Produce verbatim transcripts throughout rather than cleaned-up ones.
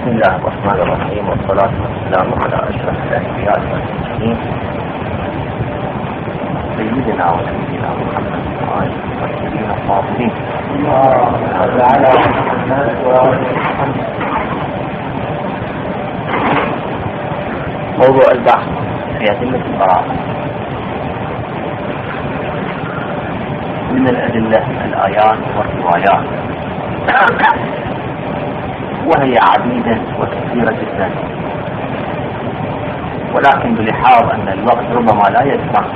بسم الله الرحمن الرحيم، والصلاة والسلام على أشرف الأنبياء والمرسلين سيدنا ونبينا محمد وآله الطيبين الطاهرين. موضوع البحث في أدلة البراءة. من الأدلة الآيات والروايات، وهي عديدة وكثيرة جدا، ولكن بلحاظ أن الوقت ربما لا يسمح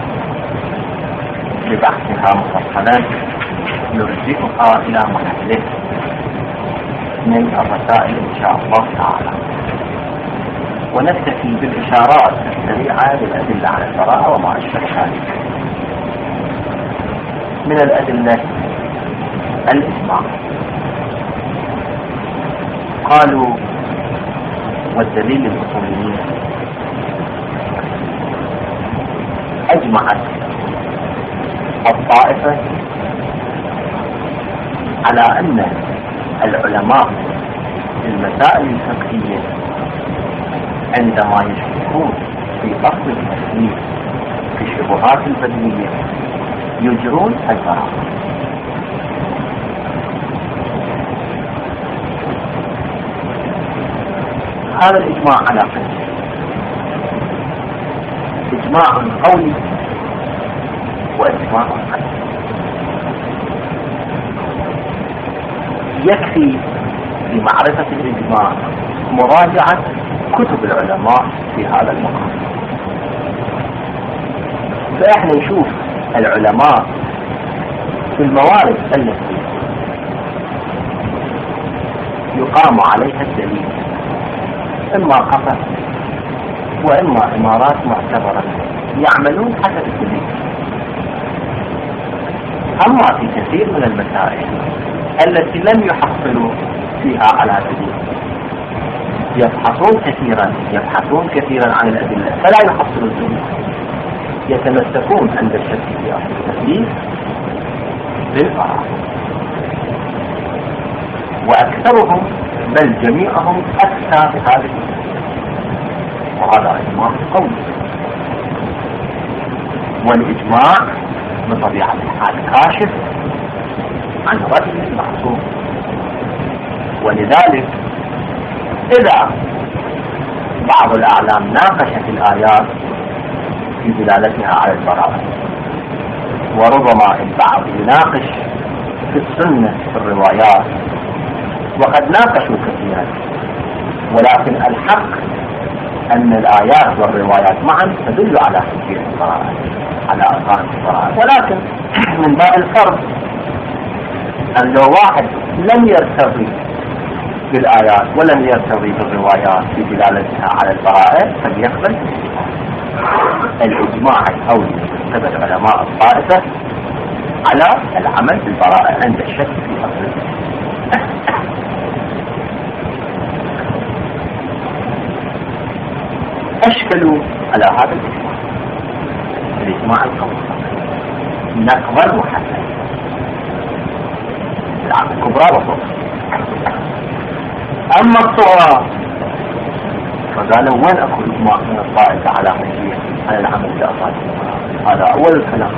لبحثها مفصلا نرجئها إلى محله من الرسائل إن شاء الله تعالى، ونكتفي بالإشارات السريعة للأدلة على البراءة وما أشبه ذلك. من الأدلة الإجماع. قالوا والدليل الأصوليين أجمعت الطائفة على أن العلماء في المسائل الفقهية عندما يشكون في أصل التكليف في الشبهات البدنية يجرون البراءة. هذا الإجماع على قسم: إجماع قولي وإجماع قلبي. يكفي لمعرفة الإجماع مراجعة كتب العلماء في هذا المقام، فإحنا نشوف العلماء في الموارد التي يقام عليها الدليل، إما قطع وإما إمارات معتبرة، يعملون حسب الدليل. أما في كثير من المسائل التي لم يحصلوا فيها على دليل يبحثون كثيرا يبحثون كثيرا عن الأدلة فلا يحصلوا الدليل، يتمسكون عند الشك في أصل التكليف بالبراءة. وأكثرهم بل جميعهم أكثر هذه، وهذا إجماع قوي. والإجماع بطبيعة الحال كاشف عن رجل المعصوم، ولذلك إذا بعض الأعلام ناقشت الآيات في دلالتها على البراءة، وربما البعض يناقش في السنة في الروايات، وقد ناقشوا كثيرا، ولكن الحق أن الآيات والروايات معا تدل على حجية البراءة، على أركان البراءة. ولكن من باب الفرض أن لو واحد لم يرتضي بالآيات ولم يرتضي بالروايات في دلالتها على البراءة فليقبل الإجماع القولي ثبت علماء الطائفة على العمل بالبراءة عند الشك في أصل. أشكلوا على هذا الإجماع، الإجماع القولي نقض محدد الكبرى وصغرى. أما الصغرى فقالوا وين أكو إجماع من الطائفة على حجية على العمل بأصل البراءة؟ هذا أول الكلام.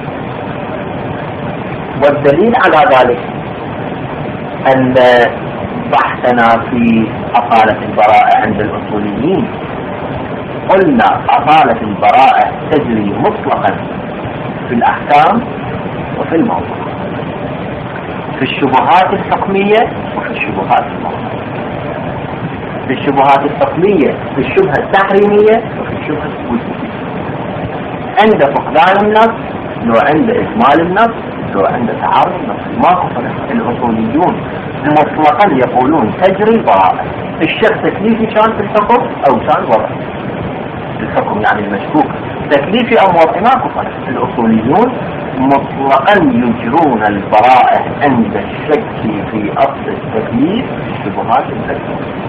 والدليل على ذلك أن بحثنا في أصالة البراءة عند الأصوليين قلنا أصالة البراءة تجري مطلقا في الأحكام وفي الموضوع، في الشبهات الحكمية وفي الشبهات الموضوعية. في الشبهات الحكمية في الشبهة التحريمية وفي الشبهة الوجودية، عند فقدان النص لو عند إكمال النص لو عند تعارض النص. ما فرق. الأصوليون مطلقا يقولون تجري البراءة، الشك تكليفي كان في الحكم أو كان وضعي. الحكم يعني المشكوك تكليفي أو وضعي، ماكو فرق. الأصوليون مطلقا يجرون البراءة عند الشك في أصل التكليف في الشبهات التكليفية.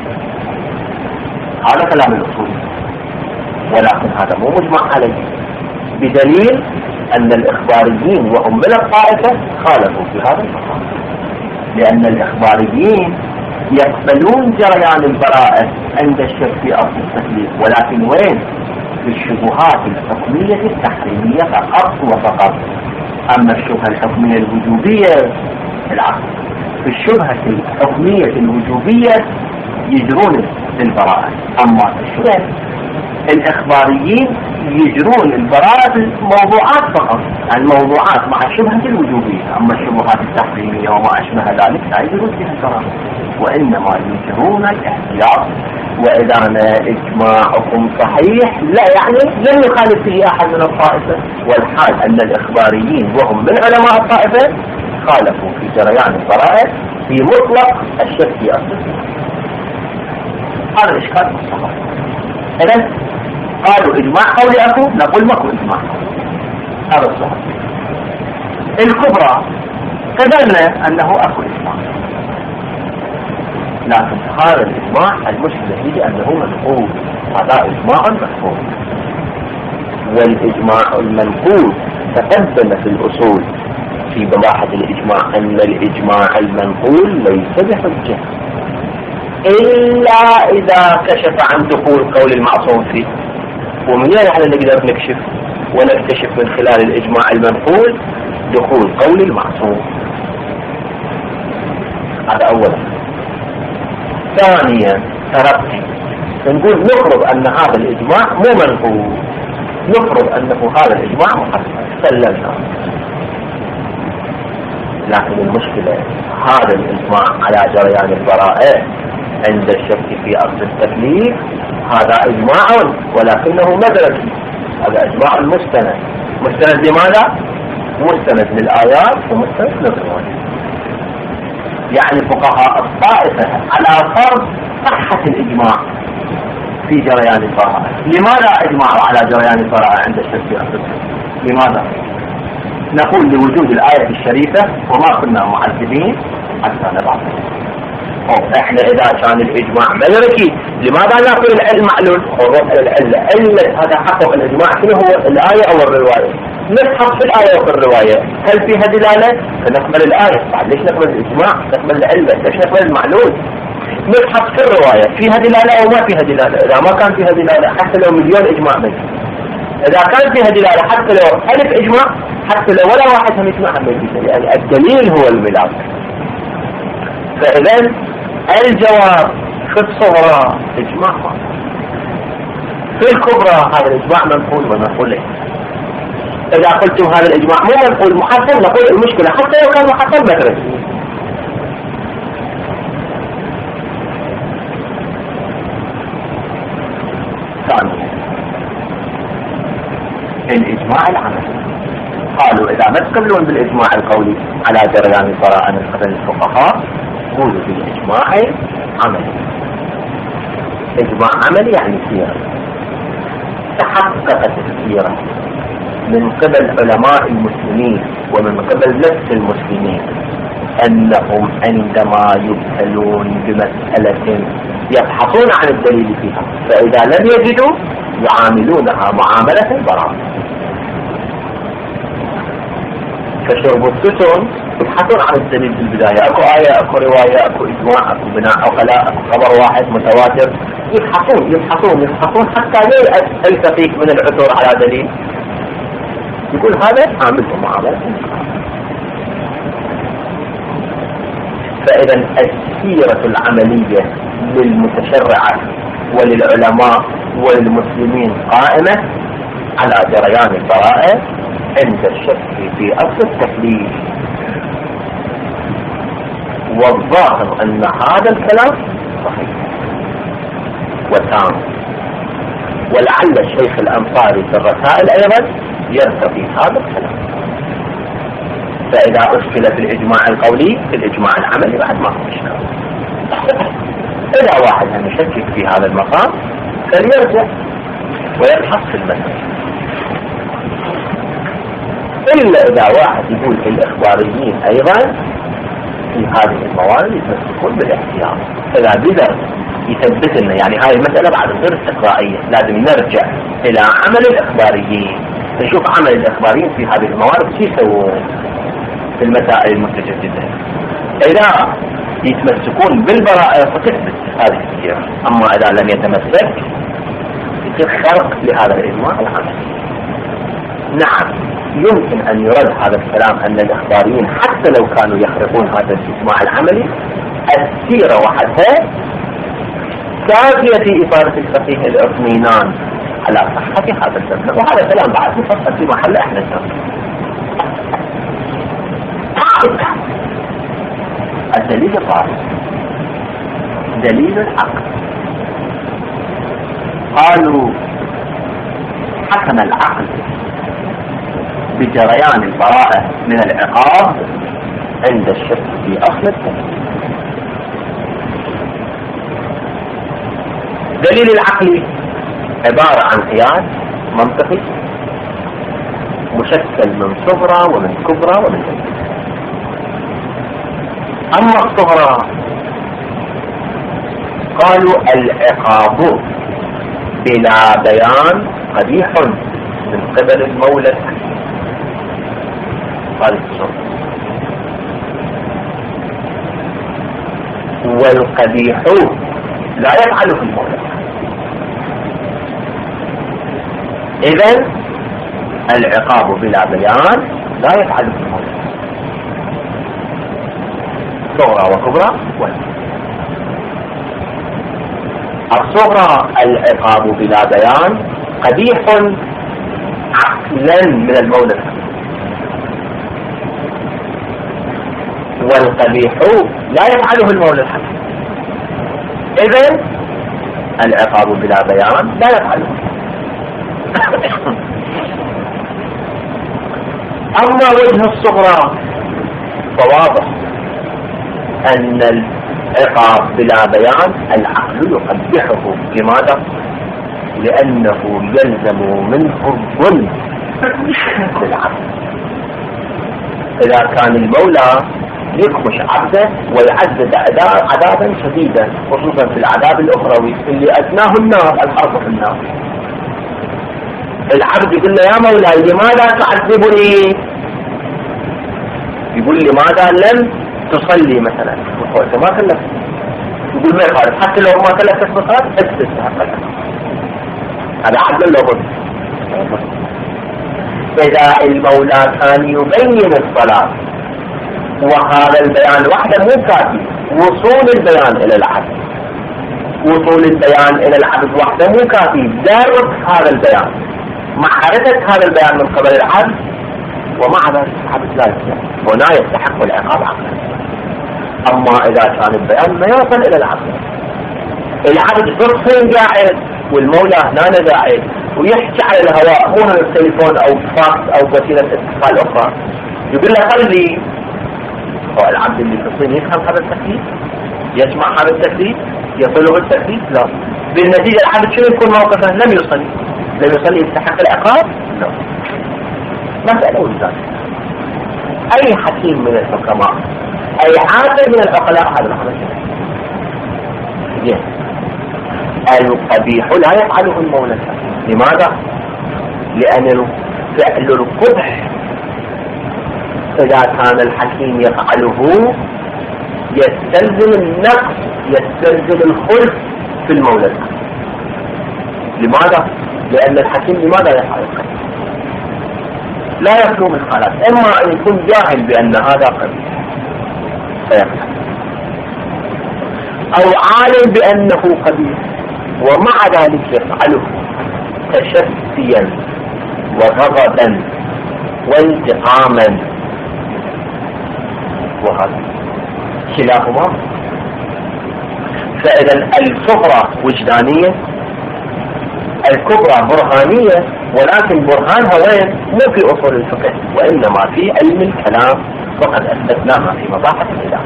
هذا كلام الأصول، ولكن هذا مو مجمع عليه، بدليل أن الإخباريين وهم من الطائفة خالفوا في هذا المقام، لأن الإخباريين يقبلون جريان البراءة عند الشك في أصل التكليف، ولكن وين؟ في الشبهات الحكمية التحريمية فقط وفقط. أما الشبهة الحكمية الوجوبية العكس، في الشبهة الحكمية الوجوبية يجرون البراءة، أما في الشبهة الإخباريين يجرون البراءة الموضوعات فقط، الموضوعات مع الشبهة الوجوبية. أما الشبهات التحريمية وما أشبه ذلك لا يجرون فيها البراءة، وإنما يجرون الاحتياط. وإذا إجماعكم صحيح لا يعني لم يخالف فيه أحد من الطائفة، والحال أن الإخباريين وهم من علماء الطائفة خالفوا في جريان البراءة في مطلق الشك في أصل. هذا الإشكال مصطلح. إذن قالوا إجماع قولي أكو، نقول ماكو إجماع، هذا الصحيح. الكبرى قبلنا أنه أكو إجماع، لكن هذا الإجماع المشكلة هي أنه منقول، هذا إجماع مفهوم. والإجماع المنقول تقدم في الأصول في بواحة الإجماع أن الإجماع المنقول ليس بحجة إلا إذا كشف عن دخول قول المعصوم فيه. ومن هنا نحن نقدر نكشف ونكتشف من خلال الإجماع المنقول دخول قول المعصوم. هذا أولا. ثانيا ترقي، نقول نفرض أن هذا الإجماع مو منقول، نفرض أنه هذا الإجماع محسن، سلمنا. لكن المشكلة هذا الإجماع على جريان البراءة عند الشك في أصل التكليف هذا إجماع ولكنه مدركي، هذا إجماع مستند. مستند لماذا؟ مستند للآيات ومستند للروايات. يعني فقهاء الطائفة على فرض صحة الإجماع في جريان البراءة. لماذا أجمعوا على جريان البراءة عند الشك في أصل التكليف؟ لماذا؟ نقول لوجود الآية الشريفة وما كنا معذبين حتى نبعث. احنا اذا كان الاجماع مدركي لماذا نقول العلم معلول؟ العلة هذا حقق الاجماع شنو هو؟ الآية او الرواية. نبحث في الآية وفي الرواية هل فيها دلالة؟ فنقبل الآية. بعد ليش نقبل الاجماع؟ نقبل العلة، ليش نقبل المعلول؟ نبحث في الرواية فيها دلالة او ما فيها دلالة. اذا ما كان فيها دلالة حتى لو مليون اجماع بيجي، اذا كان فيها دلالة حتى لو الف اجماع، حتى لو ولا واحد هم يسمع هم يجي، يعني الدليل هو الملاك. فإذا الجواب في الصغرى إجماع، في الكبرى هذا الإجماع منقول ونقول ليه. إذا قلتم هذا الإجماع مو منقول محسن، نقول المشكلة حتى لو كان محسن مدرسي. ثانيا الإجماع العملي، قالوا إذا ما تقبلون بالإجماع القولي على جريان البراءة من قبل الفقهاء قولوا بالإجماع عملي. إجماع عملي يعني سيرة، تحققت السيرة من قبل علماء المسلمين ومن قبل نفس المسلمين أنهم عندما يبتلون بمسألة يبحثون عن الدليل فيها، فإذا لم يجدوا يعاملونها معاملة البراءة. كشرب السكر يبحثون عن الدليل في البداية، اكو آية اكو رواية اكو اجماع اكو بناء او خلاء اكو خبر واحد متواتر، يبحثون يبحثون يبحثون حتى ييأس الفقيه من العثور على دليل، يقول هذا عامله معاملة. فإذا السيرة العملية للمتشرعة وللعلماء وللمسلمين قائمة على جريان البراءة عند الشك في أصل التكليف. والظاهر أن هذا الكلام صحيح وتام، ولعل الشيخ الأنصاري في الرسائل أيضا يرتضي هذا الكلام. فإذا أشكل في الإجماع القولي في الإجماع العملي بعد ما هو إشكال. إذا واحد هم يشكك في هذا المقام فليرجع ويبحث في المسألة. إلا إذا واحد يقول الإخباريين أيضا في هذه الموارد يتمسكون بالاحتياط. إذا بدأ يثبت لنا يعني هذه المسألة بعد غير استقرائية، لازم نرجع إلى عمل الإخباريين، نشوف عمل الإخباريين في هذه الموارد شو يسوون في المسائل المتجددة. إذا يتمسكون بالبراءة فتثبت هذه السيرة. أما إذا لم يتمسك يصير خرق لهذا الإجماع العملي. نعم يمكن أن يرد هذا الكلام أن الإخباريين حتى لو كانوا يخرقون هذا الإجماع العملي السيرة وحدها كافية في إفادة الفقيه الاطمئنان على صحة هذا المبنى، وهذا كلام بعد مفصل في محل احنا الدرس. الدليل الرابع دليل العقل. قالوا حكم العقل بجريان البراءة من العقاب عند الشك في أصل التكليف. دليل العقل عبارة عن قياس منطقي مشكل من صغرى ومن كبرى ومن كبرى. أما الصغرى قالوا العقاب بلا بيان قبيح من قبل المولى. قال الصغرى والقبيح لا يفعله المولى. إذن العقاب بلا بيان لا يفعله المولى. صغرى وكبرى ولا الصغرى العقاب بلا بيان قبيح عقلا من المولى، والقبيح لا يفعله المولى الحكيم. إذن العقاب بلا بيان لا يفعله. أما وجه الصغرى فواضح أن العقاب بلا بيان العقل يقبحه. لماذا؟ لأنه يلزم منه الظلم للعبد. إذا كان المولى يكمش عبده ويعذب عذابا شديدا خصوصا في العذاب الأخروي اللي أدناه النار، الحرب في النار، العبد يقول له يا مولاي لماذا تعذبني؟ يقول لماذا لم تصلي مثلا؟ ما كلفت. يقول ما يخالف حتى لو ما كلفت الصلاة استستحق لك. هذا عدل له ظلم. إذا المولى كان يبين الصلاة وهذا البيان وحده مو كافي، وصول البيان إلى العبد وصول البيان إلى العبد وحده مو كافي، درك هذا البيان معرفة هذا البيان من قبل العبد، ومع ذلك العبد لا يستحق هنا يستحق العقاب عقلا. أما إذا كان البيان ما يصل إلى العبد، العبد فقط قاعد والمولى هنا قاعد ويحكي على الهواء مو على التليفون أو فاكس أو وسيلة اتصال أخرى، يقول له خلي. هو العبد اللي في الصين يفهم هذا التكليف؟ يسمع هذا التكليف؟ يصله التكليف؟ لا. بالنتيجة العبد شنو يكون موقفه؟ لم يصلي. لم يصلي يستحق العقاب؟ لا. مسألة وجدان. أي حكيم من الحكماء أي عاقل من العقلاء هذا الأمر. القبيح لا يفعله المولى. لماذا؟ لأن فعل القبح إذا كان الحكيم يفعله يستلزم النقص، يستلزم الخلف في المولى. لماذا؟ لأن الحكيم لماذا يفعل القبيح؟ لا يخلو من حالات، إما أن يكون جاهل بأن هذا قبيح فيفعل، أو عالم بأنه قبيح ومع ذلك يفعله تشفيا وغضبا وانتقاما، وهذا خلافهما. فإذا الصغرى وجدانية، الكبرى برهانية، ولكن برهانها وين؟ مو في أصول الفقه وإنما في علم الكلام، وقد أثبتناها في مباحث الإله.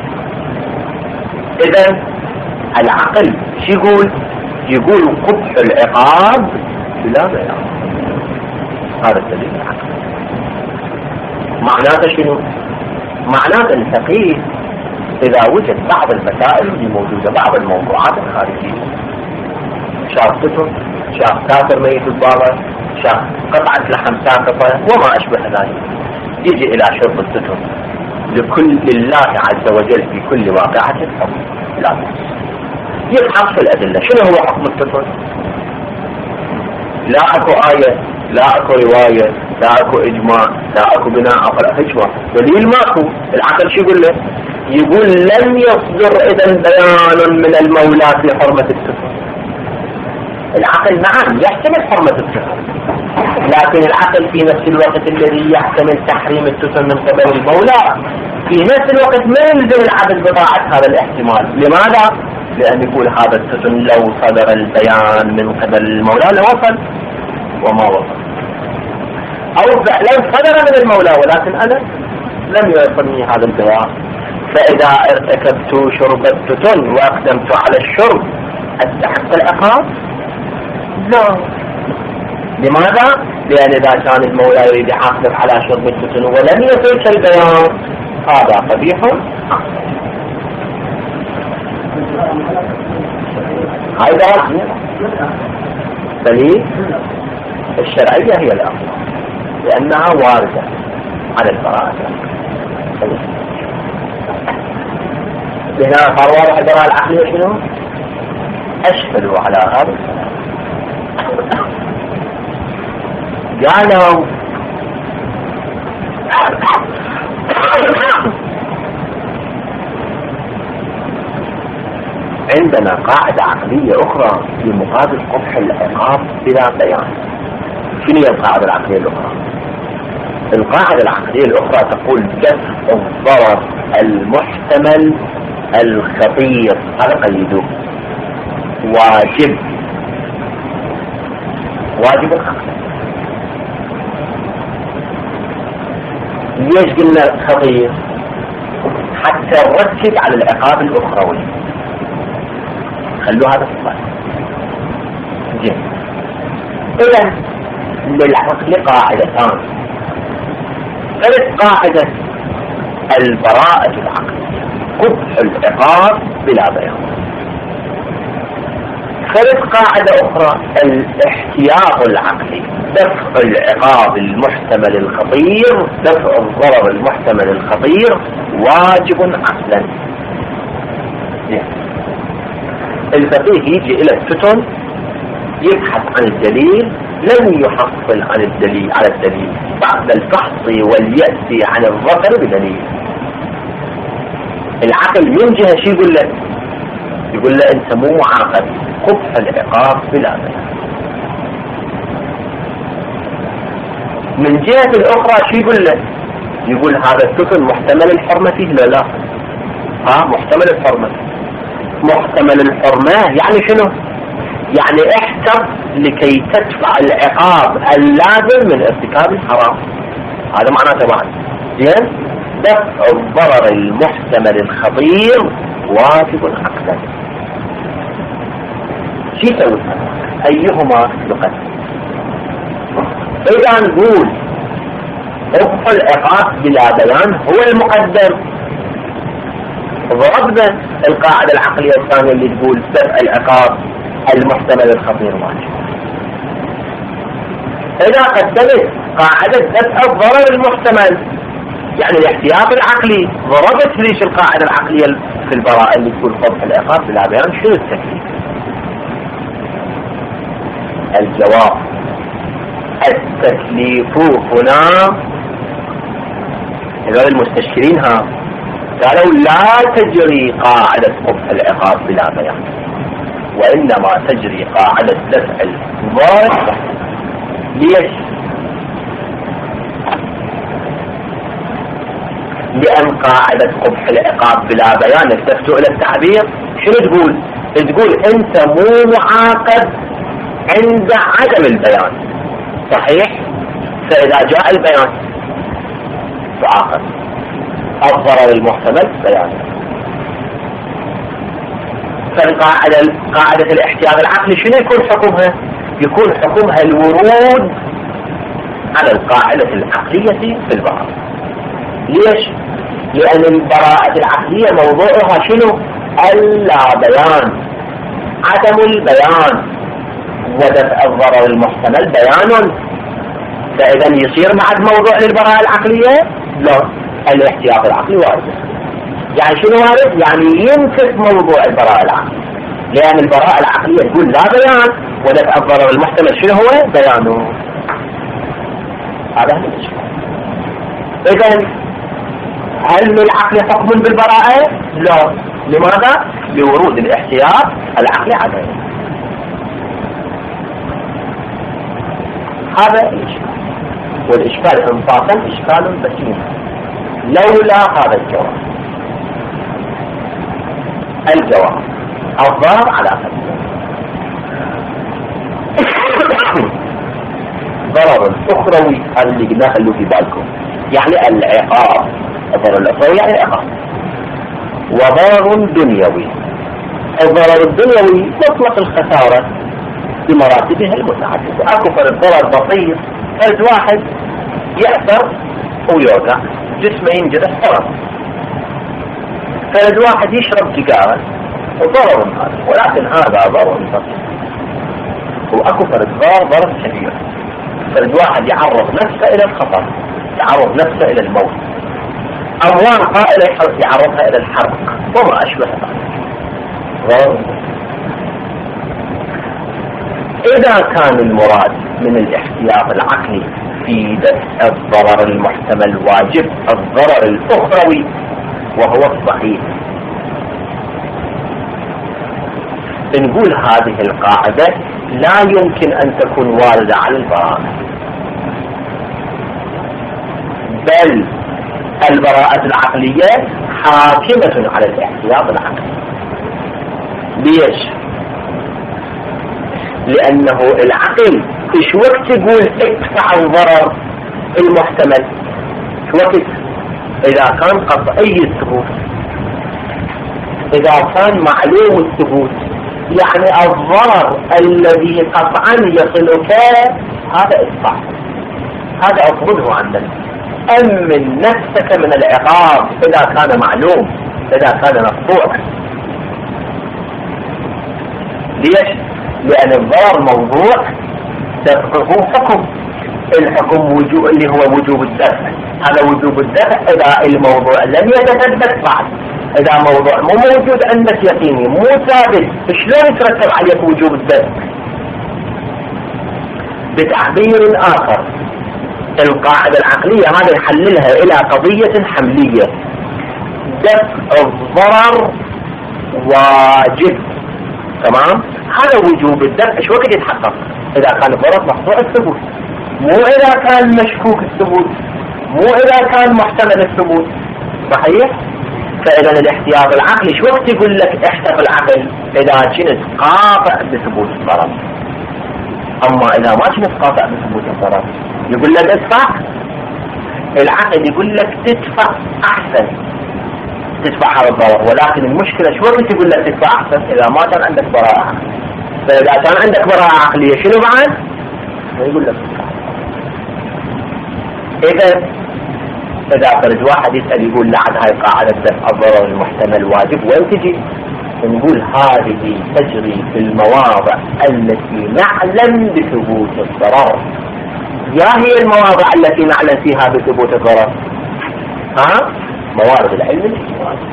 إذا العقل شو يقول؟ يقول قبح العقاب بلا بيان. هذا الدليل العقل. معناته شنو؟ معناته الفقيه إذا وجد بعض المسائل اللي موجودة، بعض الموضوعات الخارجية، شاف كتب، شاف كافر ميت البابا، شاف قطعة لحم ساقطة وما أشبه ذلك، يجي إلى شرب الكتب لكل لله عز وجل في كل واقعة حكم لا يبحث في الأدلة شنو هو حكم التفل. لا أكو آية، لا أكو رواية، لا أكو إجماع، لا أكو بناء على إجماع، دليل ماكو. العقل شو يقول له؟ يقول لم يصدر إذن بيان من المولى في حرمة التفل. العقل نعم يحتمل حرمة التفل، لكن العقل في نفس الوقت الذي يحتمل تحريم التفل من قبل المولى في نفس الوقت ما يلزم العبد بطاعة هذا الاحتمال. لماذا؟ لأن يقول هذا التفل لو صدر البيان من قبل المولى لوصل وما وصل، أو لو صدر من المولى ولكن أنا لم يوصلني هذا البيان، فإذا ارتكبت شرب التفل وأقدمت على الشرب أستحق العقاب؟ لا. لماذا؟ لأن إذا كان المولى يريد يحاسب على شرب التفل ولم يصلك البيان هذا قبيح. هاي دراسة دليل الشرعية هي الأفضل لأنها واردة على البراءة. هنا صار واضح البراءة العقلية شنو؟ أشكلوا على هذا قالوا عندنا قاعدة عقلية أخرى في مقابل قبح العقاب بلا بيان. شنو هي القاعدة العقلية الأخرى؟ القاعدة العقلية الأخرى تقول دفع الضرر المحتمل الخطير، هذا قيدوه واجب، واجب العقل. ليش قلنا خطير؟ حتى نركز على العقاب الأخروي. خلوا هذا في البال. جيد. إذا للعقل قاعدتان. ثالث قاعدة البراءة العقلية، قبح العقاب بلا بيان. ثالث قاعدة أخرى الاحتياط العقلي، دفع العقاب المحتمل الخطير، دفع الضرر المحتمل الخطير واجب عقلا. الفقيه يجي إلى الفتن يبحث عن الدليل، لن يحصل عن الدليل على الدليل بعد الفحص واليأس عن الظفر بدليل. العقل من جهة شي يقول له؟ يقول له أنت مو معاقب، قبح العقاب بلا بيان. من جهة الأخرى شي يقول له؟ يقول هذا الفتن محتمل الحرمة فيه لا لا ها محتمل الحرمة. محتمل الحرمة يعني شنو؟ يعني احتر لكي تدفع العقاب اللازم من ارتكاب الحرام. هذا معناته بعد زين. دفع الضرر المحتمل الخطير واجب عقلا. شو يسوي؟ ايهما يقدم؟ اذا نقول دفع العقاب بلا بيان هو المقدم، ضربنا القاعدة العقلية الثانية اللي تقول دفع العقاب المحتمل الخطير واجب. إذا قدمت قاعدة دفع الضرر المحتمل يعني الاحتياط العقلي، ضربت ليش القاعدة العقلية في البراءة اللي تقول قبح العقاب بلا بيان، شنو التكليف؟ الجواب التكليف هنا هذول المستشكرين ها قالوا لا تجري قاعدة قبح العقاب بلا بيان، وإنما تجري قاعدة دفع الضرر. ليش؟ لأن قاعدة قبح العقاب بلا بيان التفتوا إلى التعبير شنو تقول؟ تقول أنت مو معاقب عند عدم البيان، صحيح؟ فإذا جاء البيان تعاقب. الضرر المحتمل بيان. فالقاعدة قاعدة الاحتياط العقلي شنو يكون حكمها؟ يكون حكمها الورود على القاعدة العقلية في البراءة. ليش؟ لأن البراءة العقلية موضوعها شنو؟ اللا بيان، عدم البيان، ودفع الضرر المحتمل بيان. فإذا يصير بعد موضوع للبراءة العقلية؟ لا، الاحتياط العقلي وارد. يعني شنو وارد؟ يعني ينفذ موضوع البراءة العقلية، لأن البراءة العقلية تقول لا بيان ودفع الضرر المحتمل شنو هو؟ بيانه. هذا هو الإشكال. إذن هل للعقل حكم بالبراءة؟ لا. لماذا؟ لورود الاحتياط العقلي عليه. هذا الإشكال، والإشكال انصافا إشكال بسيط لولا هذا الجواب. الجواب الضرر على قدر ضرر أخروي اللي قلناه اللي في بالكم، يعني العقاب. الضرر الأخروي يعني العقاب. وضرر دنيوي. الضرر الدنيوي مطلق الخسارة بمراتبها المتعددة. أكو فرد ضرر بسيط، فرد واحد يأثر ويوقع جسمه ينجرح ضرر، فرد واحد يشرب سيجارة وضرر هذا، ولكن هذا ضرر بسيط. وأكو فرد ضرر ضرر كبير، فرد واحد يعرض نفسه إلى الخطر، يعرض نفسه إلى الموت، أموال قائلة يعرضها إلى الحرق وما أشبه ذلك. إذا كان المراد من الاحتياط العقلي في دفع الضرر المحتمل واجب الضرر الأخروي وهو الصحيح، نقول هذه القاعدة لا يمكن أن تكون واردة على البراءة، بل البراءة العقلية حاكمة على الاحتياط العقلي. ليش؟ لأنه العقل إيش وقت يقول ادفع الضرر المحتمل؟ إيش وقت؟ إذا كان قطعي الثبوت، إذا كان معلوم الثبوت، يعني الضرر الذي قطعا يصلك هذا ادفع، هذا أفرده عنك، أمن نفسك من العقاب إذا كان معلوم، إذا كان مقطوع. ليش؟ لأن الضرر موضوع دفعه حكم، الحكم وجوب اللي هو وجوب الدفع، هذا وجوب الدفع إذا الموضوع لم يتثبت بعد. إذا موضوع مو موجود عندك يقيني مو ثابت، شلون يترتب عليك وجوب الدفع؟ بتعبير آخر القاعدة العقلية هذا يحللها إلى قضية حملية. دفع الضرر واجب، تمام؟ هذا وجوب الدفع شو وقت يتحقق؟ إذا كان الضرر مقطوع الثبوت، مو إذا كان مشكوك الثبوت، مو إذا كان محتمل الثبوت. صحيح؟ فإذا الاحتياط العقلي شو وقت يقول لك احتف العقل؟ إذا كنت قاطع بثبوت الضرر. أما إذا ما كنت قاطع بثبوت الضرر يقول لك ادفع. العقل يقول لك تدفع أحسن، تدفع هذا الضرر، ولكن المشكلة شو وقت يقول لك تدفع أحسن؟ إذا ما كان عندك براءة عقلية. فإذا كان عندك براءة عقلية شنو بعد؟ يقول لك إذا إذا فرد واحد يسأل يقول لعن هاي قاعدة دفع الضرر المحتمل واجب وين تجي؟ نقول هذه تجري في المواضع التي نعلم بثبوت الضرر. يا هي المواضع التي نعلم فيها بثبوت الضرر؟ ها؟ موارد العلم الاجتماعي.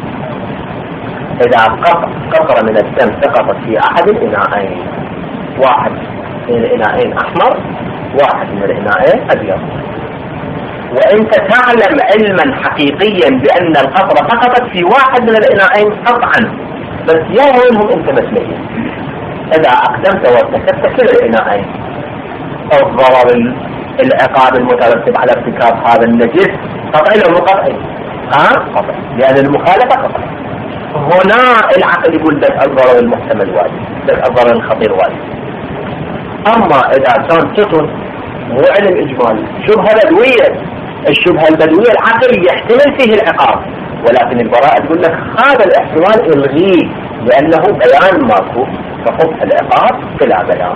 إذا قطرة من الدم سقطت في أحد الإناءين، واحد من الإناءين أحمر، واحد من الإناءين أبيض، وأنت تعلم علما حقيقيا بأن القطرة سقطت في واحد من الإناءين قطعا، بس يا وينهم أنت مسلمين. إذا أقدمت وارتكبت كل الإناءين، الضرر العقاب المترتب على ارتكاب هذا النجس قطعي لو قطعي، ها قطعي، لأن المخالفة قطعي. هنا العقل يقول دفع الضرر المحتمل واجب، دفع الضرر الخطير واجب. أما إذا كان سطر مو علم إجمالي، شبهة بدوية، الشبهة البدوية العقل يحتمل فيه العقاب، ولكن البراءة تقول لك هذا الاحتمال الغيه لأنه بيان ماكو، فحط العقاب بلا بيان.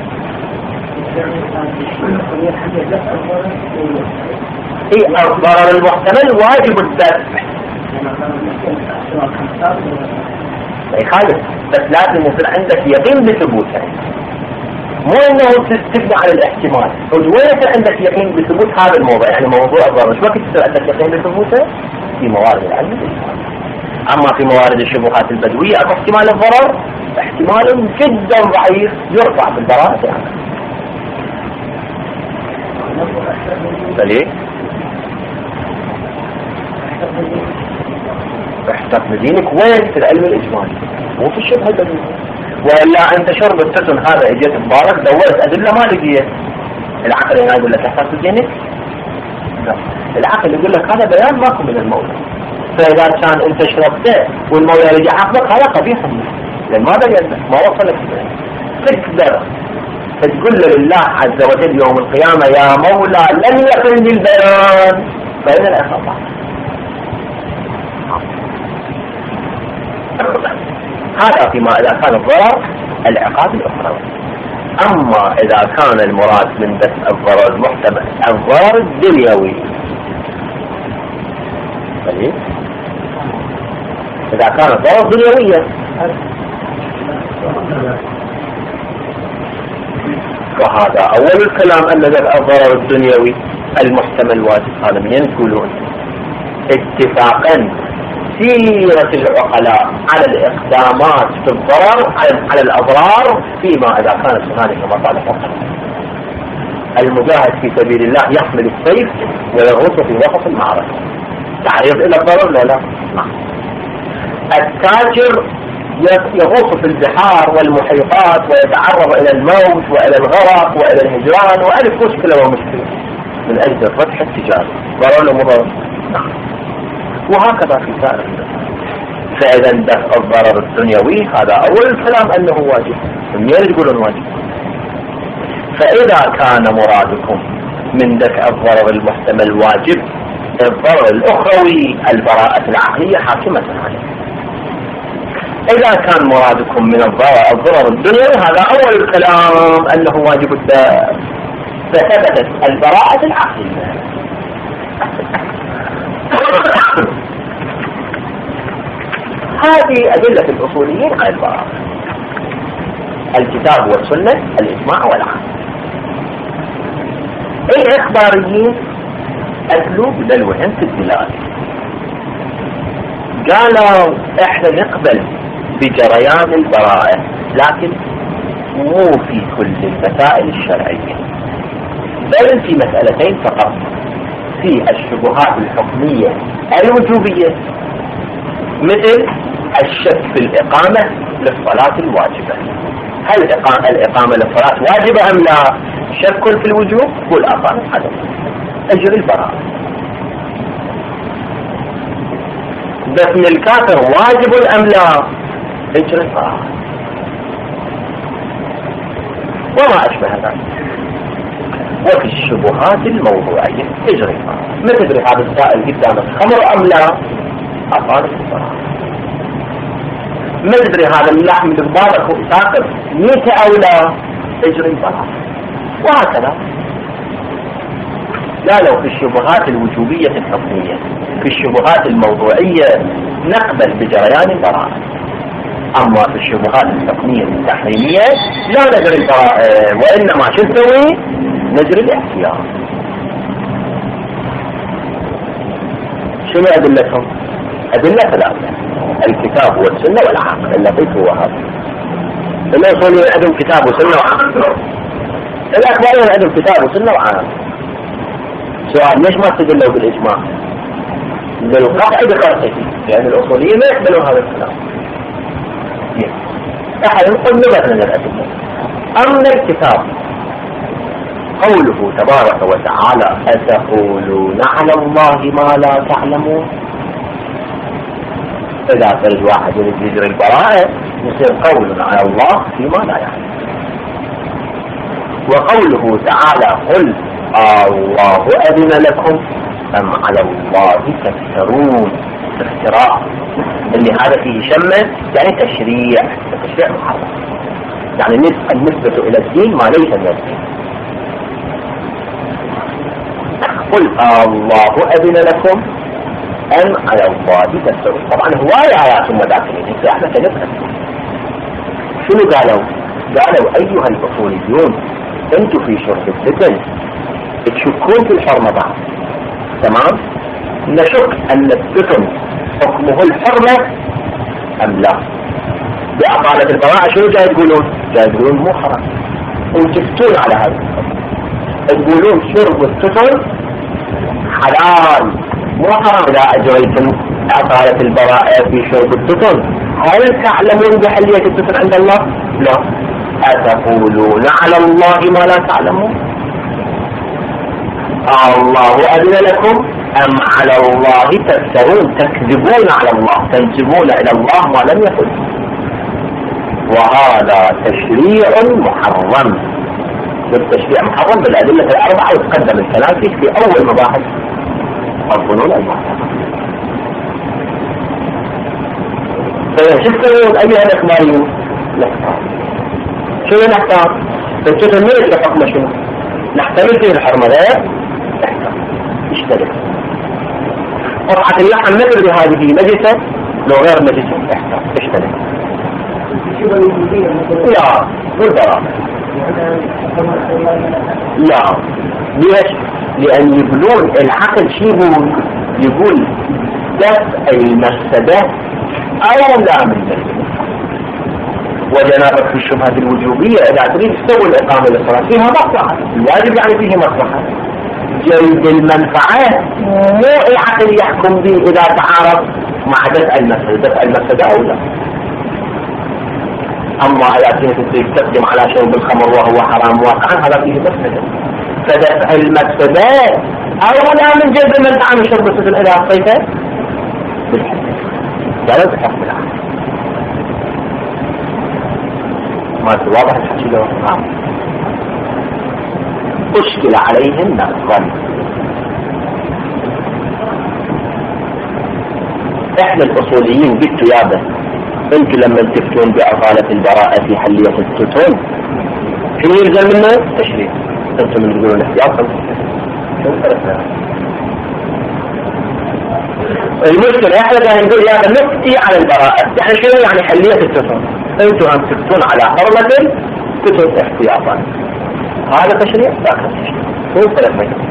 إيه الضرر المحتمل واجب الدفع، ما يخالف، بس لازم يصير عندك يقين بثبوته. مو انه تبني على الاحتمال. وين عندك يقين بثبوت هذا الموضوع؟ يعني موضوع الضرر شو وقت تصير عندك يقين بثبوته؟ في موارد العلم الإجمالي. اما في موارد الشبهات البدوية اكو احتمال الضرر، احتمال جدا ضعيف يرفع بالبراءة يعني. فليه؟ احتفظ دينك وين؟ في العلم الإجمالي مو في الشبهة البدوية. وإلا أنت شرب التسن هذا اجيت مبارك دورت أدلة ما لقيت. العقل هنا يقول لك احتفظ دينك؟ لا، العقل يقول لك هذا بيان ماكو من المولى. فإذا كان أنت شربته والمولى يجي حقك هذا قبيح منه، لأن ما بين لك، ما وصلك البيان. تقدر تقول لله عز وجل يوم القيامة يا مولى لم يكن لي البيان بين الأخطاء. هذا فيما إذا كان الضرر العقاب الأخروي. أما إذا كان المراد من بس الضرر المحتمل الضرر الدنيوي، إذا كان الضرر دنيوية وهذا أول الكلام أن الضرر الدنيوي المحتمل واجب. هذا من يقولون اتفاقا سيرة العقلاء على الإقدامات في الضرر على الأضرار فيما إذا كانت هنالك مصالح أخرى. المجاهد في سبيل الله يحمل السيف ويغوص في وسط المعركة، تعريض إلى الضرر لا لا نعم. التاجر يغوص في البحار والمحيطات ويتعرض إلى الموت وإلى الغرق وإلى الهجران وألف مشكلة ومشكلة من أجل الربح التجاري، ضرر ومضر نعم. وهكذا في سائر الناس. فإذا دفع الضرر الدنيوي هذا أول الكلام أنه واجب. من يقولون واجب؟ فإذا كان مرادكم من دفع الضرر المحتمل واجب، الضرر الأخروي البراءة العقلية حاكمة عليه. إذا كان مرادكم من الضرر الضرر الدنيوي هذا أول الكلام أنه واجب الدفع، فثبتت البراءة العقلية. هذه أدلة الأصوليين على البراءة: الكتاب والسنة، الإجماع والعقل. الإخباريين أدلوا بدلوهم في الدلالة، قالوا إحنا نقبل بجريان البراءة لكن مو في كل المسائل الشرعية، بل في مسألتين فقط: في الشبهات الحكمية الوجوبية مثل الشك في الإقامة للصلاة الواجبة. هل الإقامة للصلاة واجبة أم لا؟ شك في الوجوب قل أقام عدم، أجري البراءة. دفن الكافر واجب أم لا؟ أجري البراءة. وما أشبه ذلك. وفي الشبهات الموضوعية اجري البراءة. ما تدري هذا السائل قدامك خمر أم لا؟ أقام البراءة. ما تدري هذا اللحم اللي ببالك ساقط ميتة أو لا؟ اجري البراءة. وهكذا قالوا في الشبهات الوجوبية الحكمية. في الشبهات الموضوعية نقبل بجريان البراءة، أما في الشبهات الحكمية التحريمية لا نجري البراءة، وإنما شو نسوي؟ نجري الاحتياط. شنو أدلتهم؟ أدلة ثلاثة: الكتاب والسنة والعقل. اللطيف هو هذا. الأصوليين عندهم كتاب وسنة وعقل، الأخباريين عندهم كتاب وسنة وعقل. سؤال: ليش ما تدلوا بالإجماع؟ بالقطع بقرطه، لأن الأصوليين ما يقبلون هذا الكلام. أحد يقول نبت من الأدلة. أما الكتاب قوله تبارك وتعالى: أتقولون على الله ما لا تعلمون. إذا تريد واحد يجري البراءة يصير قول على الله فيما لا يعلم. وقوله تعالى: قل الله أذن لكم أم على الله تفترون. افتراء اللي هذا فيه شمة يعني تشريع، تشريع محرم، يعني النسبة إلى الدين ما ليس من الدين. قل الله أذن لكم أم على الله تفترون. طبعا هواية آيات مداخلين، احنا كنفهم شنو قالوا؟ قالوا أيها الأصوليون أنتم في شرب الفتن تشكون في الحرمة بعض، تمام؟ نشك أن الفتن حكمه الحرمة أم لا؟ بأقالة البراءة شنو جاي تقولون؟ جاي تقولون مو حرام، وتفتون على هذا، تقولون شرب الفتن حلال مو حرام. إذا أجريتم أقالة البراءة في شرب الفتن هل تعلمون بحلية الفتن عند الله؟ لا. أتقولون على الله ما لا تعلمون؟ الله أذن لكم أم على الله تفترون؟ تكذبون على الله، تنسبون إلى الله ما لم يقل. وهذا تشريع محرم. بالتشريع محرم بالأدلة الأربعة يتقدم الكلام فيه في أول مباحث الظنون المحرمة. فشفتوا أيها الإخباريون نختار شنو نختار؟ فالشيء الملك لحكم شنو؟ نحتمل فيه الحرمة نختار اشترك قطعة اللحم مثل هذه نجسة لو غير نجسة اختار اشترك. لا بالضرر لا. ليش؟ لأن يقولون العقل شيء يقول دفع المفسدة أولى من ذلك. وجنابك في الشبهة الوجوبية إذا تريد تسوي الإقامة للصلاة فيها مصلحة، الواجب يعني فيه مصلحة. جلب المنفعة مو العقل يحكم به إذا تعارض مع دفع المفسدة، دفع المفسدة أولى. أما إذا كنت تستخدم على شرب الخمر وهو حرام واقعا هذا فيه مفسدة، فدفع المفسدة أولى من جلب المنفعة من شرب الفتن إذا أعطيته بالحكم. لا بحكم العقل. ما واضح الحكي له؟ نعم. أشكل عليهم نقضا. احنا الأصوليين قلتوا يابا انتوا لما تفتون بأصالة البراءة في حلية الفتن شنو يلزم منا؟ تشريع. انتم من تقولون احتياطا شو فرقنا؟ المشكلة احنا قاعدين نقول يابا نفتي على البراءة، احنا شنو يعني حلية الفتن؟ انتوا هم تفتون على حرمة الفتن احتياطا. هذا تشريع ذاك تشريع. شو الفرق بينهم؟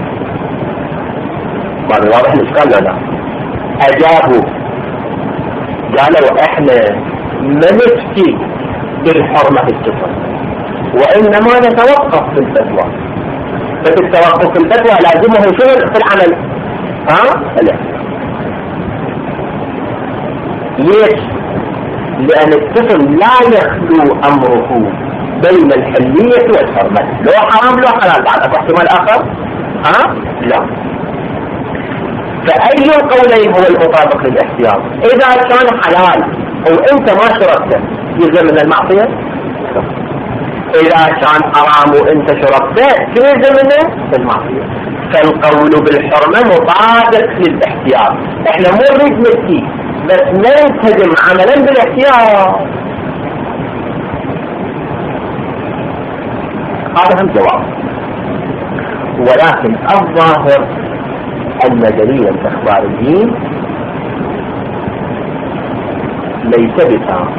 ما واضح الاشكال ولا لا؟ اجابوا قالوا احنا ما نفتي بالحرمة الفتن وانما نتوقف في الفتوى. ففي التوقف في الفتوى لازمه شغل في العمل. ها؟ لا. ليش؟ لأن الطفل لا يخلو أمره بين الحلية والحرمة، لو حرام لو حلال بعد احتمال آخر. ها؟ لا. فأي القولين هو المطابق للاحتياط؟ إذا كان حلال وأنت ما شربته يلزم من المعصية، إذا كان حرام وأنت شربته يلزم من المعصية. فالقول بالحرمة مطابق للاحتياط. احنا مو نريد نفتي بس نلتزم عملا بالاحتياط. هذا هم جواب. ولكن الظاهر أن دليل الإخباريين ليس بتام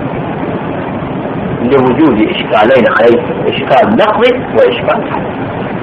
لوجود إشكالين عليه، إشكال نقضي وإشكال حدث.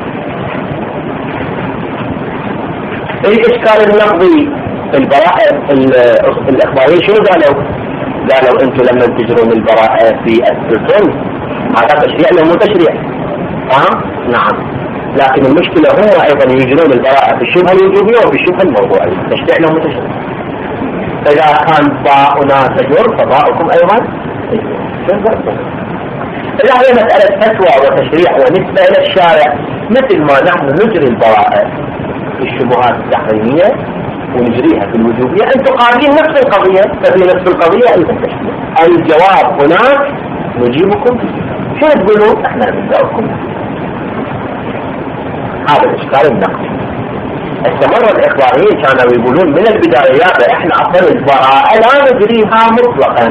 الإشكال النقضي البراءة الإخباريين شو قالوا؟ قالوا أنتم لما تجرون البراءة في الفتن هذا تشريع له مو تشريع. ها؟ نعم. لكن المشكلة هم أيضا يجرون البراءة في الشبهة الوجوبية وفي الشبهة الموضوعية. تشريع له مو تشريع. إذا كان باؤنا تجر فباؤكم أيضا تجر. إذا هي مسألة فتوى وتشريع ونسبة إلى الشارع، مثل ما نحن نجري البراءة في الشبهات التحريمية ونجريها في الوجوبية، أنتم قابلين نفس القضية، ففي نفس القضية أيضا تشريع. الجواب هناك نجيبكم شو تقولون؟ احنا نجاوبكم. هذا الإشكال النقدي. استمر الإخباريين كانوا يقولون من البدايات احنا أصلا البراءة لا نجريها مطلقا.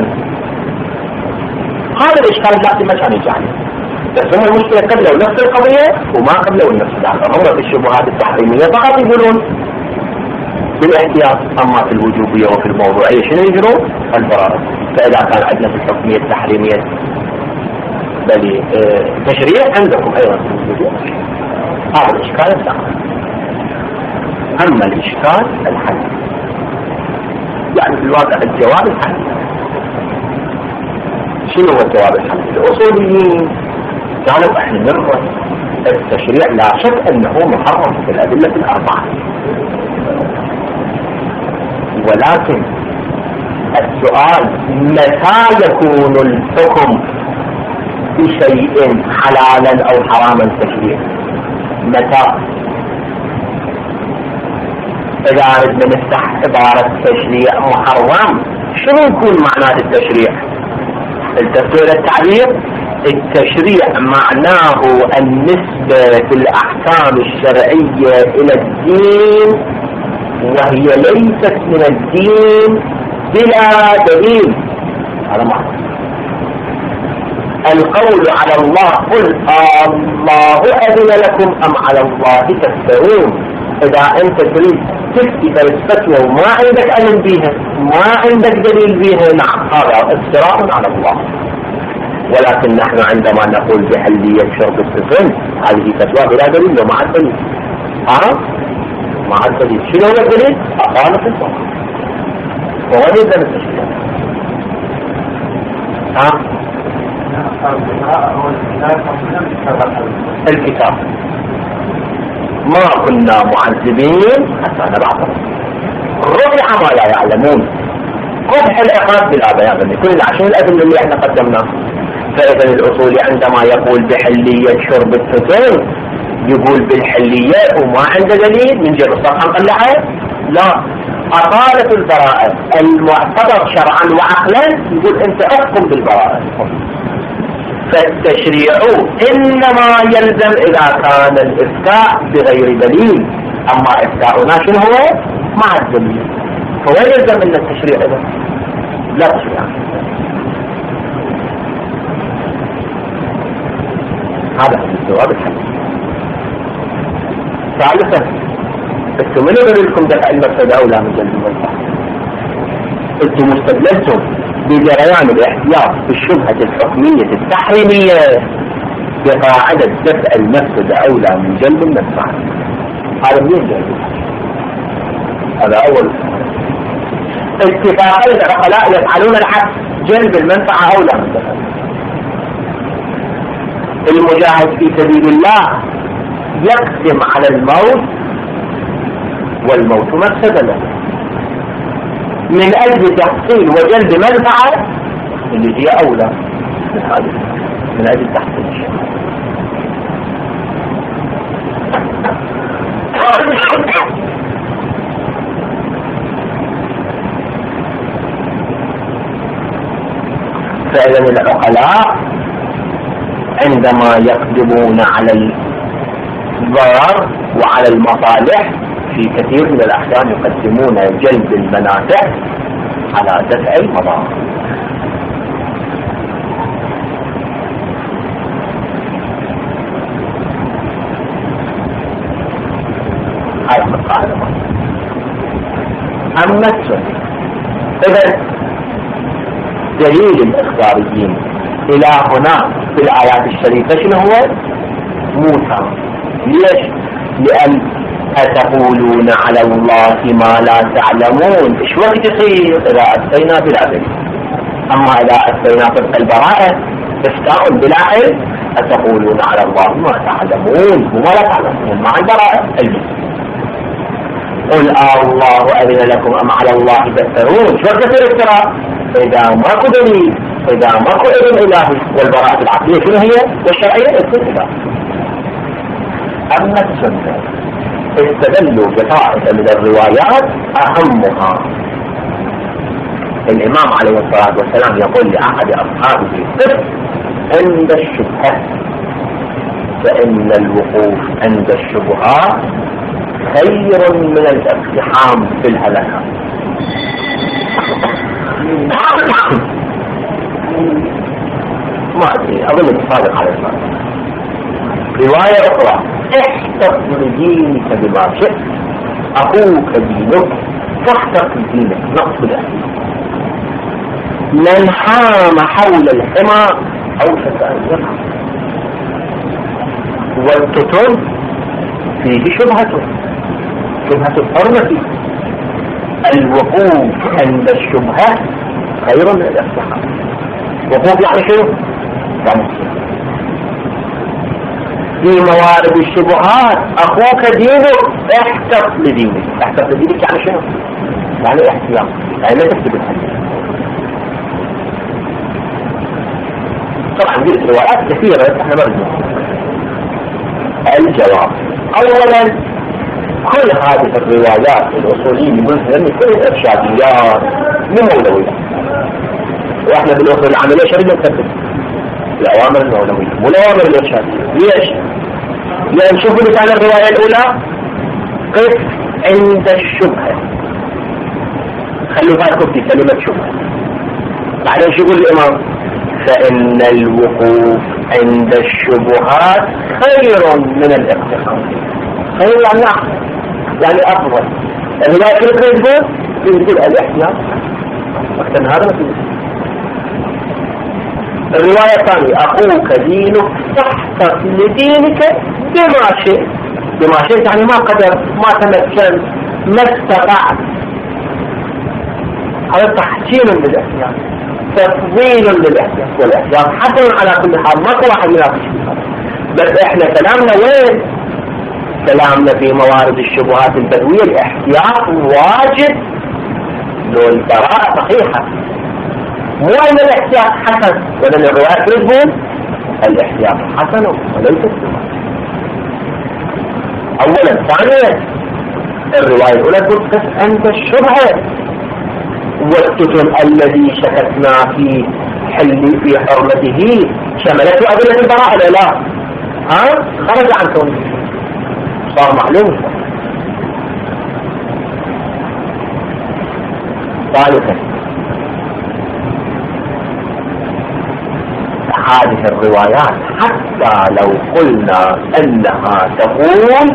هذا الإشكال النقدي ما كان يجي عليه، بس هم المشكلة قبلوا نفس القضية وما قبلوا نفس الآخر. هم في الشبهات التحريمية فقط يقولون بالاحتياط، أما في الوجوبية وفي الموضوعية شنو يجرون؟ البراءة. فإذا كان عندنا في الحكمية التحريمية بالنسبة للتشريع عندكم أيضا في الوجود. هذا الإشكال الثاني. أما الإشكال الحل، يعني في الواقع الجواب الحل. شنو هو الجواب الحل؟ الأصوليين قالوا احنا نرفض التشريع لا شك أنه محرم في الأدلة الأربعة، ولكن السؤال متى يكون الحكم بشيء حلالا أو حراما تشريع؟ متى؟ إذا أردنا نفتح عبارة تشريع محرم، شنو يكون معنى التشريع؟ التفسير التعبير التشريع معناه النسبة في الأحكام الشرعية إلى الدين وهي ليست من الدين بلا دليل. هذا معنى القول على الله قل الله أذن لكم أم على الله تفترون. إذا أنت تريد تفتي فلسفتنا وما عندك علم بيها، ما عندك دليل بيها، نعم هذا افتراء على الله. ولكن نحن عندما نقول بحلية شرب السفن هذه فتوى بلا دليل ومع الدليل. ها مع الدليل شنو هو الدليل؟ أقالة الفقه وهو يلزم التشريع. ها الكتاب ما كنا معذبين حتى نبعث رفع ما لا يعلمون. قبح العقاب بلا بيان كل عشان الأدلة اللي احنا قدمناها. فإذا الأصول عندما يقول بحلية شرب السفن يقول بالحلية وما عنده دليل من جهة الصحة نطلعها؟ لا. أقالة البراءة المعتبر شرعا وعقلا يقول أنت أحكم بالبراءة. فالتشريع إنما يلزم إذا كان الإفتاء بغير دليل. أما إفتاؤنا شنو هو؟ مع الدليل. فهو يلزم من التشريع إذا لا تشريع. هذا الجواب الحقيقي. ثالثا انتم من يقول لكم دفع المفسدة أولى من جلب المنفعة؟ انتم مستدللتم بجريان الاحتياط في الشبهة الحكمية التحريمية بقاعدة دفع المفسدة أولى من جلب المنفعة. هذا منين جلب؟ هذا أول اتفاقية العقلاء يفعلون العكس، جلب المنفعة أولى من دفع. المجاهد في سبيل الله يقدم على الموت والموت مفسدة له من أجل تحصيل وجلب منفعة اللي هي أولى من هذه من أجل تحصيل الشيء. فإذا العقلاء عندما يقدمون على الضرر وعلى المصالح في كثير من الأحيان يقدمون جلب المنافع على دفع المضار. هذا القاعدة. أما السنة إذا دليل الإخباريين إلى هنا في الآيات الشريفة شنو هو؟ موسى. ليش؟ لأن أتقولون على الله ما لا تعلمون. إيش وقت يصير؟ إذا أتينا بلا دليل. أما إذا أتينا طبق البراءة إفتاء بلا علم أتقولون على الله ما تعلمون وما لا تعلمون مع البراءة المسلم. قل آه الله أذن لكم أم على الله تفترون. إيش وقت يصير افتراء؟ إذا ماكو دليل، إذا ماكو علم إلهي. والبراءة العقلية شنو هي؟ والشرعية الاستثناء. أما السنة استدلوا بطائفة من الروايات أهمها الإمام عليه الصلاة والسلام يقول لأحد أصحابه قف عند الشبهة فإن الوقوف عند الشبهات خير من الاقتحام في الهلكة. ما أدري أظن الصادق عليه الصلاة والسلام. رواية أخرى احتق لدينك بما شئت أخوك دينك فاحتق لدينك. نقص له من حام حول الحمى أوشك أن يقع. والتتم فيه شبهة شبهة الحرمة. الوقوف عند الشبهة خير من الافتخار. وقوف يعني شنو؟ يعني في موارد الشبهات أخوك دينك احتف لدينك. احتف لدينك يعني شنو؟ يعني احتياط، يعني لا تكتب الحديث. طبعا دي روايات كثيرة احنا ما بدنا. الجواب اولا كل هذه الروايات الأصولية مثل كل الإرشاديات من مولوية، واحنا بالأصول العملية شرينا نثبت الأوامر المولوية والأوامر الإرشادية. ليش؟ لأن شوفوا لسان الرواية الأولى قف عند الشبهة. خلوا بالكم في كلمة شبهة. بعدين شو يقول الإمام؟ فإن الوقوف عند الشبهات خير من الاقتحام. خير يعني أحسن، يعني أفضل. الرواية كيف تقول؟ تقول الاحتياط وقت هذا ما تقول. الرواية الثانية أخوك دينك تحت لدينك بما شئت. بما شئت يعني ما قدر، ما تمكن، ما استطعت. هذا تحسين للاحتياط، تفضيل للاحتياط، والاحتياط حسن على كل حال، ما كل واحد يناقش فيها. بس احنا كلامنا وين؟ كلامنا في موارد الشبهات البدوية. الاحتياط واجب لو البراءة صحيحة، مو ان الاحتياط حسن. ولأن الروايات تقول الاحتياط حسن وليس السنة. اولا. ثانيا الرواية الاولى تقول قف عند الشبهة. والتتم الذي شككنا في حل في حرمته شملته أدلة البراءة لا لا ها خرج عن كونه صار معلوم. ثالثا هذه الروايات حتى لو قلنا أنها تقول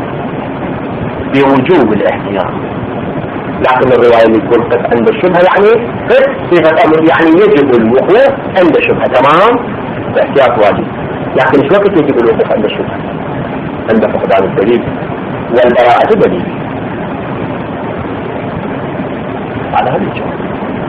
بوجوب الاحتياط، لكن الرواية اللي تقول قف عند الشبهة يعني قف صيغة أمر، يعني يجب الوقوف عند الشبهة. تمام؟ الاحتياط واجب، لكن ايش وقت يجب الوقوف عند الشبهة؟ عند فقدان الدليل والبراءة دليل. على هذا الجواب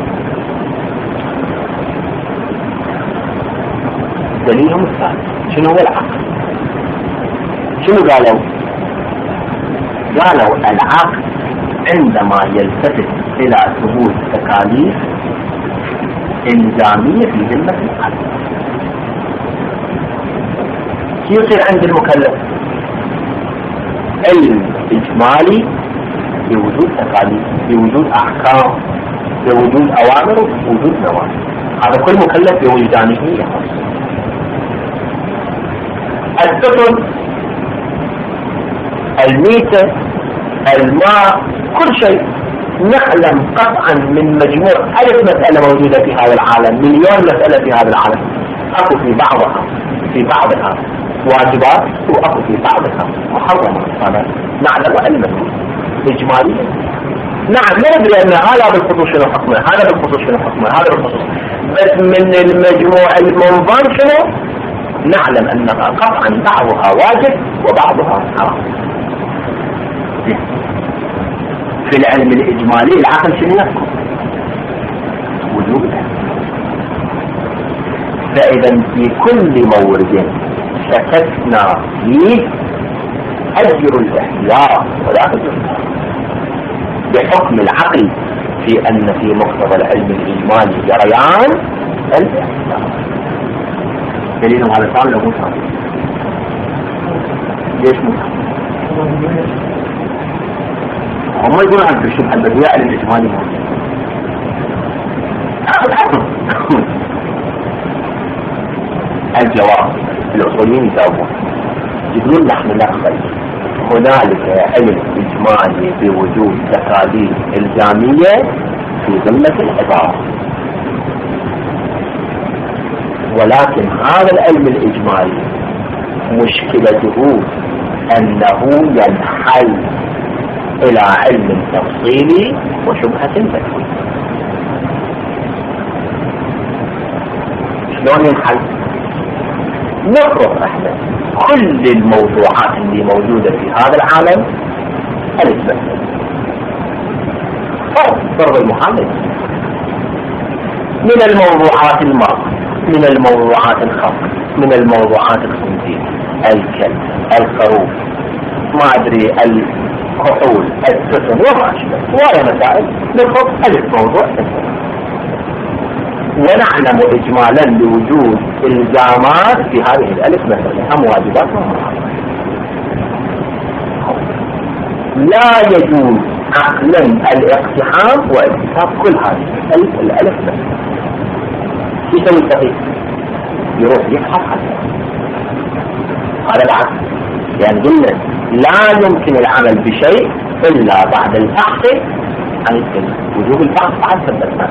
دليلهم الثاني شنو هو العقل؟ شنو قالوا؟ قالوا العقل عندما يلتفت إلى ثبوت تكاليف إلزامية في ذمة العقل يصير عند المكلف علم إجمالي بوجود تكاليف، بوجود أحكام، بوجود أوامر وبوجود نواهي. هذا كل مكلف بوجدانه يخص. السفن، الميتة، الماء، كل شيء نعلم قطعا من مجموع ألف مسألة موجودة في هذا العالم، مليون مسألة في هذا العالم، أكو في بعضها في بعضها واجبات وأكو في بعضها محرمات. هذا نعلم علما إجماليا. نعم لا ندري أن هذا بالخصوص شنو حكمه، هذا بالخصوص شنو حكمه، هذا بالخصوص، بس من المجموع المنظم شنو نعلم أنها قطعا بعضها واجب وبعضها حرام. في العلم الإجمالي العقل شنو يحكم؟ وجوده. فإذا في كل مورد شككنا فيه أجر الاحتياط ولا أجر بحكم العقل في أن في مقتضى العلم الإجمالي جريان الاحتياط. دليل هذا صار له مصاب. ليش مصاب؟ هم يقولون عن الشبهة البدوية على الإجمالي موجود. الجواب الأصوليين يجاوبون يقولون نحن نقبل هنالك علم إجمالي بوجود تكاليف إلزامية في ذمة العبارة، ولكن هذا العلم الإجمالي مشكلته أنه ينحل إلى علم تفصيلي وشبهة بدوية. شلون ينحل؟ نفرض احنا كل الموضوعات اللي موجودة في هذا العالم ألف بس، فرض فرض المحاضر، من الموضوعات المرأة، من الموضوعات الخمر، من الموضوعات الخنزير، الكلب، الخروف، ما أدري الكحول، السفن وما أشبه، ولا مسائل، نفرض ألف موضوع اسمه. ونعلم إجمالا بوجود الزامات في هذه الألف مثلا، هم واجبات ومحرمات. لا يجوز عقلا الاقتحام واكتساب كل هذه الألف الألف مثلا. يسوي التقييد، يروح يبحث عنه. هذا العكس، يعني قلنا لا يمكن العمل بشيء إلا بعد البحث عن الدليل. وجوب البحث عن ثبت.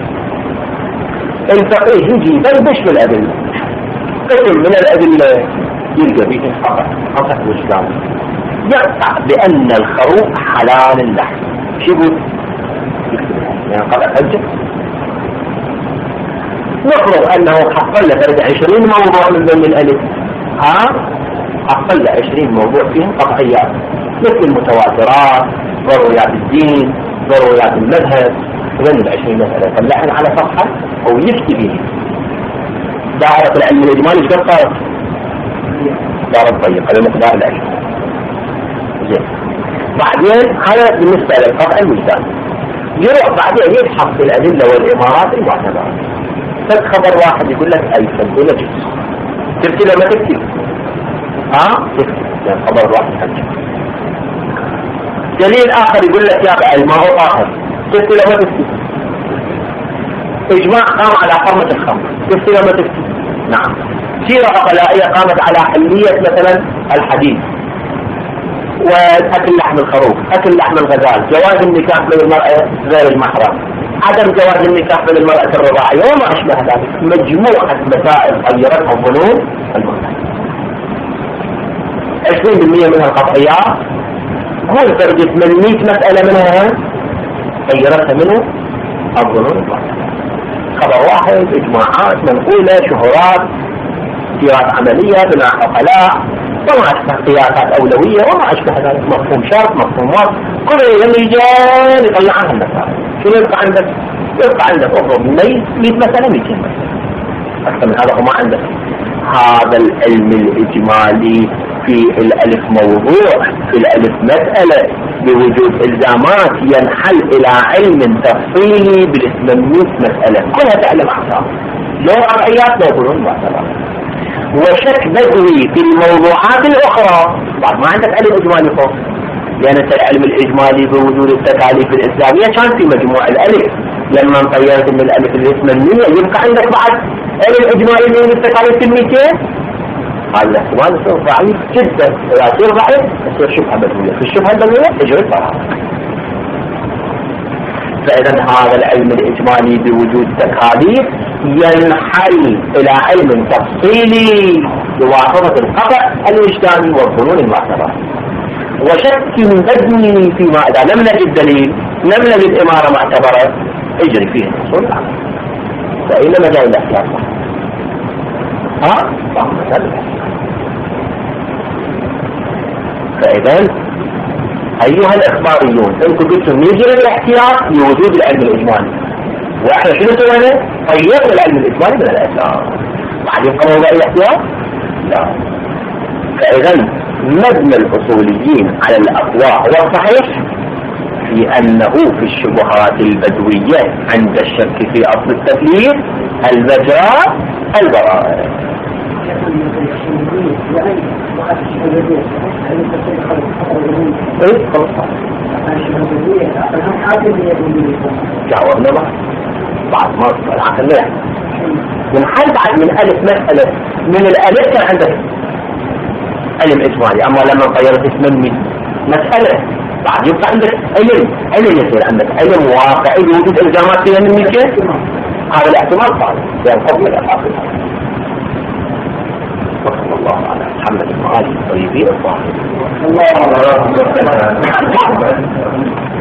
الفقيه يجي يبلش بالأدلة، قسم من الأدلة يلقى فيه خطأ خطأ وإشكال، يقطع بأن الخروف حلال اللحم. شو يقول؟ يكتب يعني قطع حجة. نفرض أنه حصل له فرد عشرين موضوع من ضمن الألف، ها حصل له عشرين موضوع فيهم قطعيات، مثل المتواترات، ضروريات الدين، ضروريات المذهب، وين العشرين مسألة. فاللحن على صفحة أو يفتي به دائرة العلم الإجمالي ايش قد صارت؟ دائرة ضيقة لمقدار العلم. زين، بعدين هذا بالنسبة للقطع الوجدان. يروح بعدين يبحث في الأدلة والإمارات المعتبرة. فخبر واحد يقول لك أي سبب جنس، تكتب لما تكتب ها تكتب يعني خبر واحد حجة. دليل آخر يقول لك يا الماء طاهر، تكتب لما تكتب. إجماع قام على حرمة الخمر، تكتب لما تكتب. نعم. سيرة عقلائية قامت على حلية مثلا الحديد وأكل لحم الخروف، أكل لحم الغزال، جواز النكاح من المرأة غير المحرم، عدم جواز النكاح من المرأة الرضاعية وما أشبه ذلك. مجموعة مسائل غيرتها الظنون المرأة. عشرين بالمئة منها القطعيات، هو فرد ثمانمئة مسألة منها غيرتها منه الظنون المرأة. خبر واحد، إجماعات منقولة، شهرات، سيرات عملية، بناء عقلاء، وما أشبه قياسات أولوية وما أشبه ذلك. مفهوم شرط، مفهوم وصف، كل يميجان يطلع عنها المسائل. شنو يبقى عندك؟ يبقى عندك أفضل من مئة مسألة مئتين مسألة، أكثر من هذا وما عندك. هذا العلم الإجمالي في الألف موضوع، في الألف مسألة، بوجود إلزامات ينحل إلى علم تفصيلي بالثمانمئة مسألة كلها تعلم أحكام، لو رأيات لو ظنون معتبرة. وشك بدوي في الموضوعات الأخرى بعد ما عندك علم إجمالي فوق، لأن العلم الإجمالي بوجود التكاليف الإسلامية كان في مجموع الألف. لما انطيرت من الألف الثمانية يبقى عندك بعد علم إجمالي من التكاليف المئتين. هذا الاحتمال يصير ضعيف جدا. إذا يصير ضعيف يصير شبهة بدوية، في الشبهة البدوية تجري الطلاق. فإذا هذا العلم الإجمالي بوجود تكاليف ينحل إلى علم تفصيلي بواسطة القطع الوجداني والظنون المعتبرة. وشك بدني فيما إذا لم نجد دليل، لم نجد إمارة معتبرة، اجري فيه الأصول العامة. فإن مجال الاحتياط ها فهم مجال الاحتياط. فإذا أيها الإخباريون أنتم قلتم يجري الاحتياط لوجود العلم الإجمالي، وإحنا شنو سوينا؟ غيرنا العلم الإجمالي من الأساس. بعد يبقى موضوع الاحتياط؟ لا. فإذا مبنى الأصوليين على الأقوى هو الصحيح في أنه في الشبهات البدوية عند الشك في أصل التكليف المجرى البراءة. ايه خلاص جاوبنا بقى بعد ما العقل لا من حل بعد من ألف مسألة من الألف كان عندك علم إجمالي، أما لما غيرت ثمانمئة مسألة بعد يبقى عندك علم علم يصير عندك علم واقعي بوجود إلزامات فيها من مئتين. هذا الاحتمال صعب يعني قبل الأخر. وصلى الله على محمد وآله الطيبين الطاهرين. الله